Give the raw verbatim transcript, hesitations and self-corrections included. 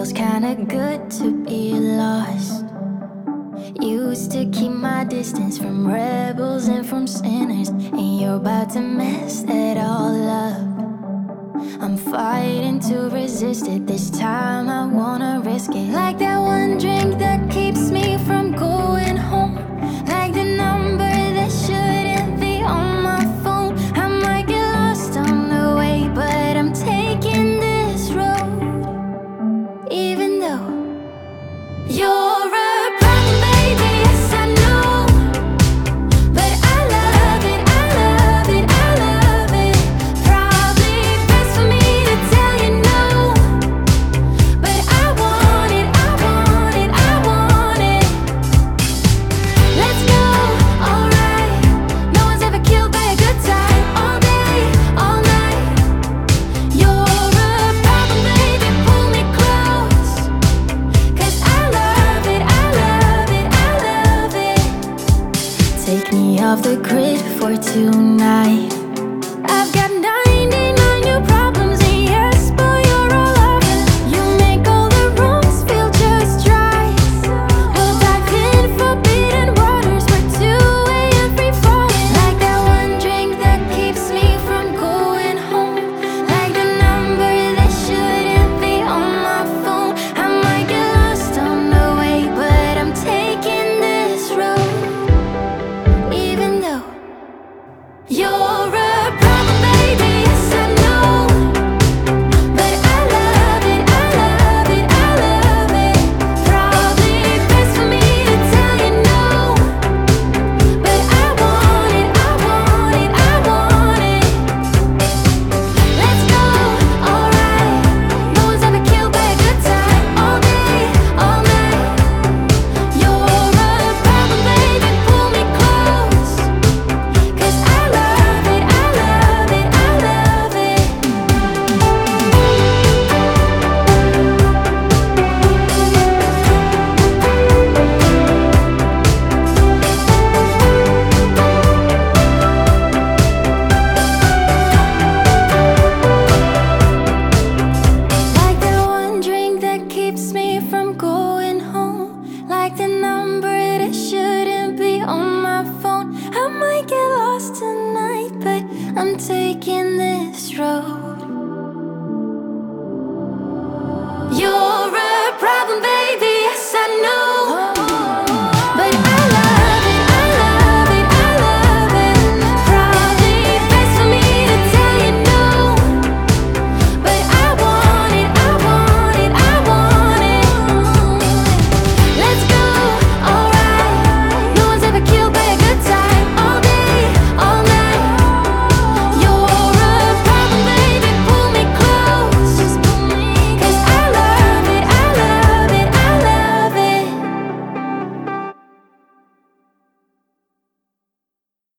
feels kinda good to be lost. Used to keep my distance from rebels and from sinners, and you're about to mess that all up. I'm fighting to resist it. This time I wanna risk it. Like that one drink that keeps me from going home. Like the number that shouldn't be on my phone. I might get lost on the way, but I'm taking this road. Even though you're a problem, baby, yes I know. But I love it, I love it, I love it. Probably best for me to tell you no. But I want it, I want it, I want it. Let's go, alright. No one's ever killed by a good time. All day, all night. You're a problem, baby, pull me close. Cause I love it, I love it, I love it. Take me off the grid for tonight. I've got ninety-nine new problems, and yes, boy, you're all of it. You make all the rooms feel just right. We'll dive in forbidden waters, we're two-way and free-falling. Like that one drink that keeps me from going home. Like the number that shouldn't be on my phone. I might get lost on the way, but I'm taking this road. Even though you're a problem, baby, yes I know. But I love it, I love it, I love it. Probably best for me to tell you no. But I want it, I want it, I want it. Let's go, alright. No one's ever killed by a good time. All day, all night. You're a problem, baby, pull me close. Cause I love it, I love it, I love it. Like that one drink that keeps me from going home. Like the number that shouldn't be on my phone. I might get lost tonight, but I'm taking this road.